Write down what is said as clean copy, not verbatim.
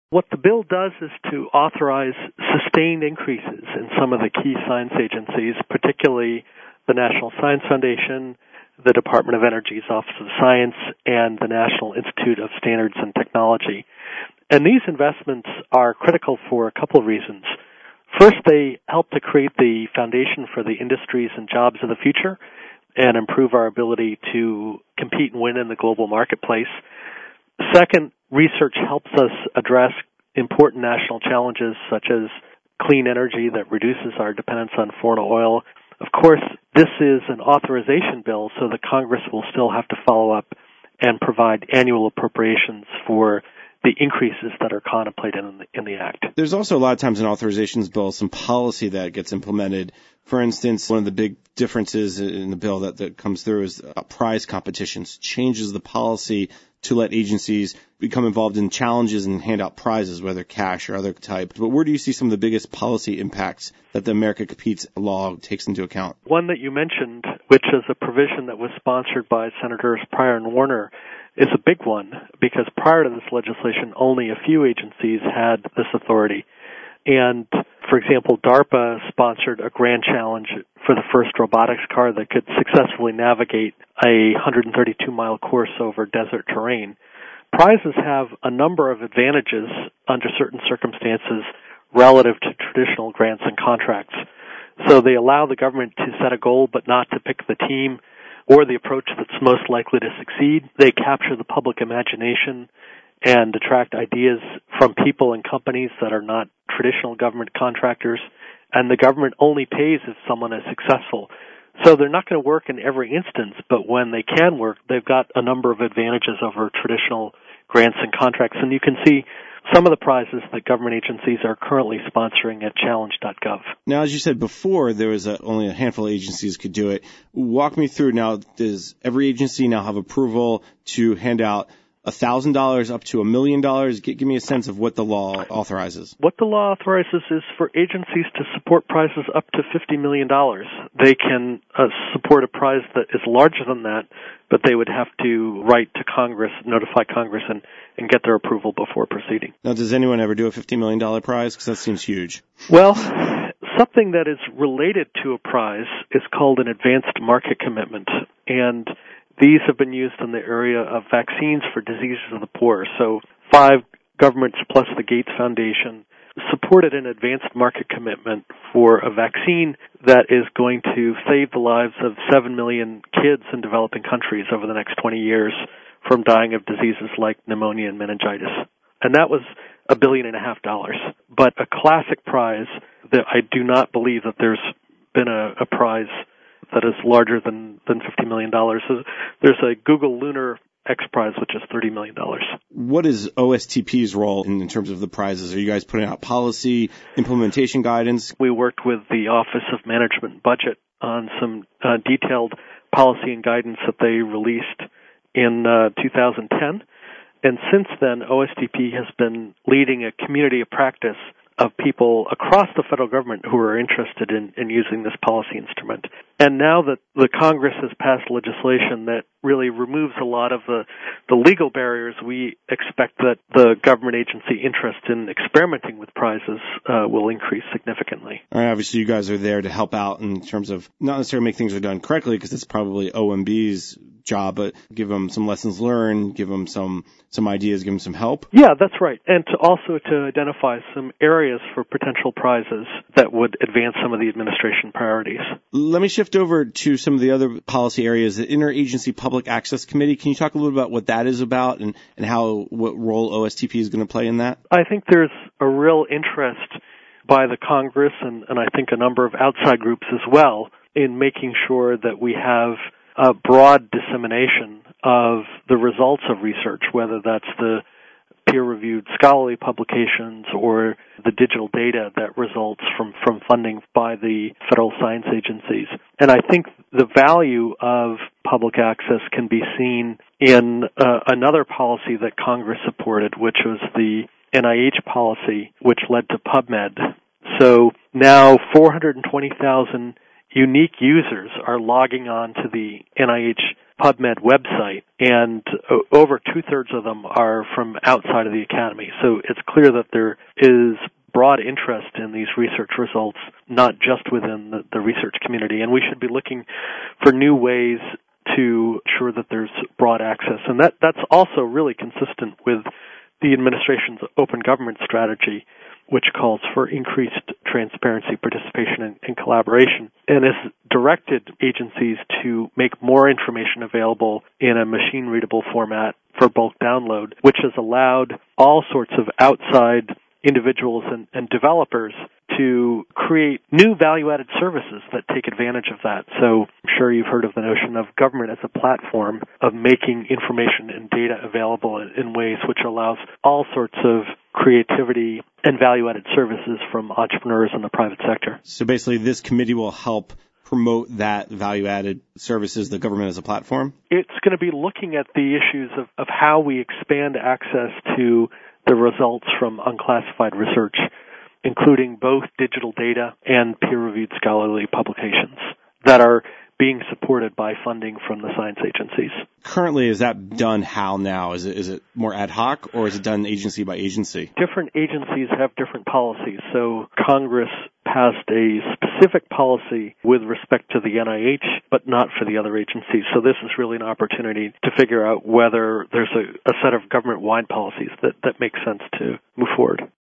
What the bill does is to authorize sustained increases in some of the key science agencies, particularly the National Science Foundation, the Department of Energy's Office of Science, and the National Institute of Standards and Technology. And these investments are critical for a couple of reasons. First, they help to create the foundation for the industries and jobs of the future and improve our ability to compete and win in the global marketplace. Second, research helps us address important national challenges such as clean energy that reduces our dependence on foreign oil. Of course, this is an authorization bill, so the Congress will still have to follow up and provide annual appropriations for the increases that are contemplated in the Act. There's also a lot of times in authorizations bills some policy that gets implemented. For instance, one of the big differences in the bill that comes through is prize competitions, changes the policy to let agencies become involved in challenges and hand out prizes, whether cash or other type. But where do you see some of the biggest policy impacts that the America Competes law takes into account? One that you mentioned, which is a provision that was sponsored by Senators Pryor and Warner, is a big one because prior to this legislation, only a few agencies had this authority. And, for example, DARPA sponsored a grand challenge for the first robotics car that could successfully navigate a 132-mile course over desert terrain. Prizes have a number of advantages under certain circumstances relative to traditional grants and contracts. So they allow the government to set a goal but not to pick the team or the approach that's most likely to succeed. They capture the public imagination and attract ideas from people and companies that are not traditional government contractors, and the government only pays if someone is successful. So they're not going to work in every instance, but when they can work, they've got a number of advantages over traditional grants and contracts, and you can see some of the prizes that government agencies are currently sponsoring at challenge.gov. Now, as you said before, there was only a handful of agencies could do it. Walk me through now, does every agency now have approval to hand out $1,000 up to $1 million? Give me a sense of what the law authorizes. What the law authorizes is for agencies to support prizes up to $50 million. They can support a prize that is larger than that, but they would have to write to Congress, notify Congress, and get their approval before proceeding. Now, does anyone ever do a $50 million prize? Because that seems huge. Well, something that is related to a prize is called an advanced market commitment, and these have been used in the area of vaccines for diseases of the poor. So 5 governments plus the Gates Foundation supported an advanced market commitment for a vaccine that is going to save the lives of 7 million kids in developing countries over the next 20 years from dying of diseases like pneumonia and meningitis. And that was $1.5 billion. But a classic prize that I do not believe that there's been a prize that is larger than $50 million. So there's a Google Lunar X Prize, which is $30 million. What is OSTP's role in terms of the prizes? Are you guys putting out policy, implementation guidance? We worked with the Office of Management and Budget on some detailed policy and guidance that they released in 2010. And since then, OSTP has been leading a community of practice of people across the federal government who are interested in using this policy instrument. And now that the Congress has passed legislation that really removes a lot of the legal barriers, we expect that the government agency interest in experimenting with prizes will increase significantly. All right, obviously, you guys are there to help out in terms of not necessarily make things are done correctly, because it's probably OMB's job, but give them some lessons learned, give them some ideas, give them some help. Yeah, that's right. And to identify some areas for potential prizes that would advance some of the administration priorities. Let me shift over to some of the other policy areas. The Interagency Public Access Committee, can you talk a little about what that is about and what role OSTP is going to play in that? I think there's a real interest by the Congress and I think a number of outside groups as well in making sure that we have a broad dissemination of the results of research, whether that's the peer-reviewed scholarly publications or the digital data that results from funding by the federal science agencies. And I think the value of public access can be seen in another policy that Congress supported, which was the NIH policy, which led to PubMed. So now 420,000 unique users are logging on to the NIH PubMed website, and over 2/3 of them are from outside of the academy. So it's clear that there is broad interest in these research results, not just within the research community, and we should be looking for new ways to ensure that there's broad access. And that's also really consistent with the administration's open government strategy, which calls for increased transparency, participation, and collaboration, and has directed agencies to make more information available in a machine-readable format for bulk download, which has allowed all sorts of outside individuals and developers to create new value-added services that take advantage of that. So I'm sure you've heard of the notion of government as a platform of making information and data available in ways which allows all sorts of creativity and value-added services from entrepreneurs in the private sector. So basically this committee will help promote that value-added services, the government as a platform? It's going to be looking at the issues of how we expand access to the results from unclassified research, including both digital data and peer-reviewed scholarly publications that are being supported by funding from the science agencies. Currently, is that done how now? Is it more ad hoc, or is it done agency by agency? Different agencies have different policies. So Congress passed a specific policy with respect to the NIH, but not for the other agencies. So this is really an opportunity to figure out whether there's a set of government-wide policies that make sense to move forward.